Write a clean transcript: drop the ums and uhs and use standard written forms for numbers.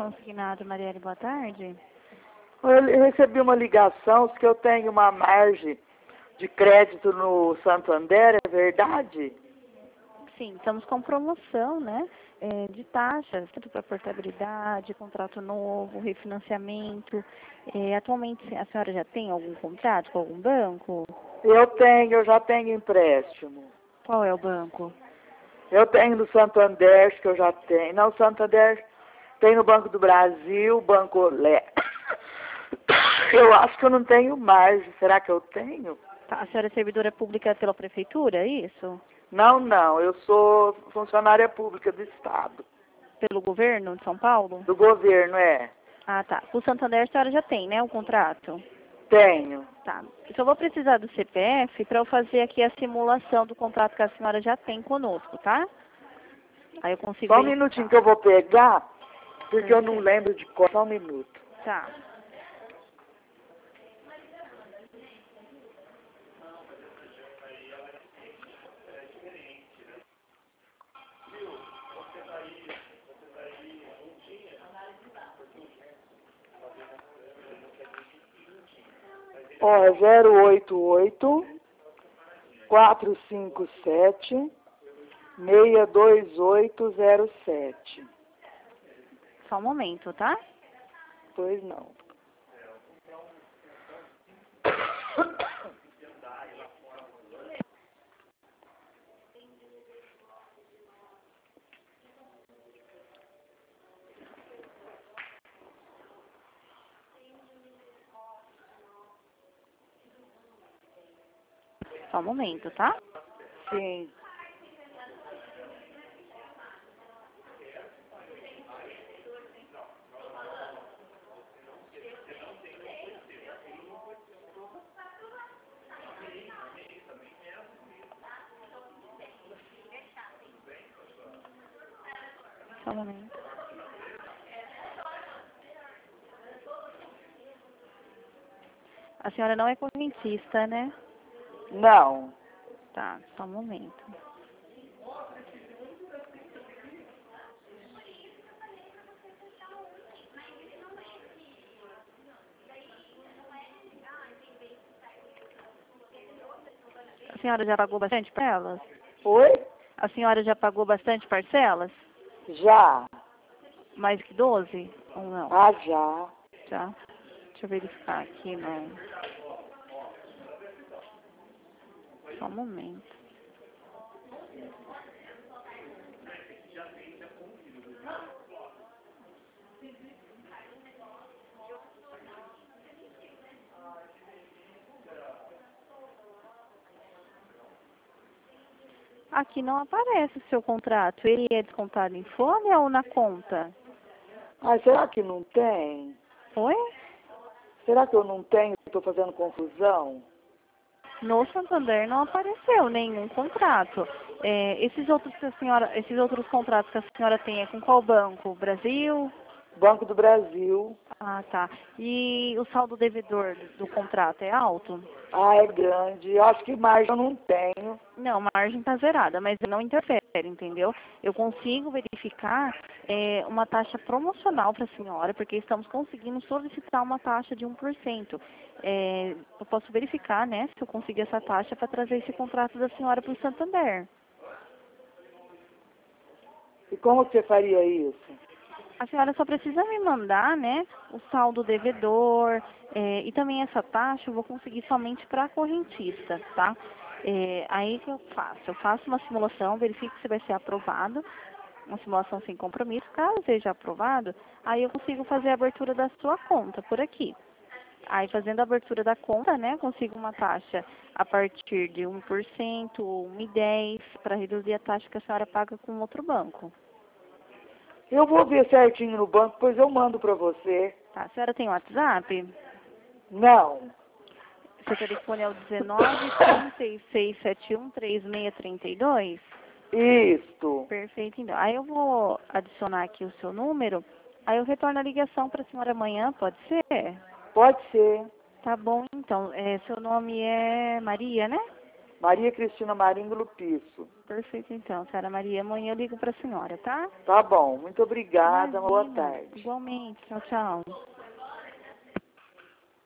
Consignado, Marielle, boa tarde. Eu recebi uma ligação que eu tenho uma margem de crédito no Santander, é verdade? Sim, estamos com promoção, né? De taxas, tanto para portabilidade, contrato novo, refinanciamento. Atualmente, a senhora já tem algum contrato com algum banco? Eu já tenho empréstimo. Qual é o banco? Eu tenho no Santander, que eu já tenho. Não, Santander tem no Banco do Brasil, Banco Lé. Eu acho que eu não tenho margem. Será que eu tenho? Tá, a senhora é servidora pública pela prefeitura, é isso? Não, eu sou funcionária pública do Estado. Pelo governo de São Paulo? Do governo, é. Ah, tá. O Santander a senhora já tem, né, o contrato? Tenho. Tá. Só vou precisar do CPF para eu fazer aqui a simulação do contrato que a senhora já tem conosco, tá? Aí eu consigo Só um verificar. minutinho que eu vou pegar, porque eu não Perfeito. lembro de cor. Só um minuto. Tá. Ó, é 088 457 62807. Só um momento, tá? Pois não. Só um momento, tá? Sim. Só um momento. A senhora não é correntista, né? Não. Tá, só um momento. A senhora já pagou bastante parcelas? Oi? A senhora já pagou bastante parcelas? Já. Mais que 12? Ou não? Ah, já. Já. Deixa eu verificar aqui, não. Só um momento. Aqui não aparece o seu contrato. Ele é descontado em folha ou na conta? Ah, será que não tem? Oi? Será que eu não tenho? Estou fazendo confusão? No Santander não apareceu nenhum contrato. Esses outros que a senhora, esses outros contratos que a senhora tem é com qual banco? Brasil? Banco do Brasil. Ah, tá. E o saldo devedor do contrato é alto? Ah, é grande. Eu acho que margem eu não tenho. Não, a margem está zerada, mas não interfere, entendeu? Eu consigo verificar uma taxa promocional para a senhora, porque estamos conseguindo solicitar uma taxa de 1%. Eu posso verificar, né, se eu conseguir essa taxa para trazer esse contrato da senhora para o Santander. E como que você faria isso? A senhora só precisa me mandar, né, o saldo devedor, e também essa taxa eu vou conseguir somente para a correntista, tá? Aí que eu faço? Eu faço uma simulação, verifico se vai ser aprovado, uma simulação sem compromisso. Caso seja aprovado, aí eu consigo fazer a abertura da sua conta por aqui. Aí fazendo a abertura da conta, né, consigo uma taxa a partir de 1% ou 1,10% para reduzir a taxa que a senhora paga com outro banco. Eu vou ver certinho no banco, depois eu mando para você. Tá, a senhora tem WhatsApp? Não. Seu telefone é o 19 3671 3632? Isto. Perfeito, então. Aí eu vou adicionar aqui o seu número, aí eu retorno a ligação para a senhora amanhã, pode ser? Pode ser. Tá bom, então. Seu nome é Maria, né? Maria Cristina Maríngulo Pisso. Perfeito, então, senhora Maria. Amanhã eu ligo para a senhora, tá? Tá bom, muito obrigada, uma boa Imagina. tarde. Igualmente. Tchau, tchau.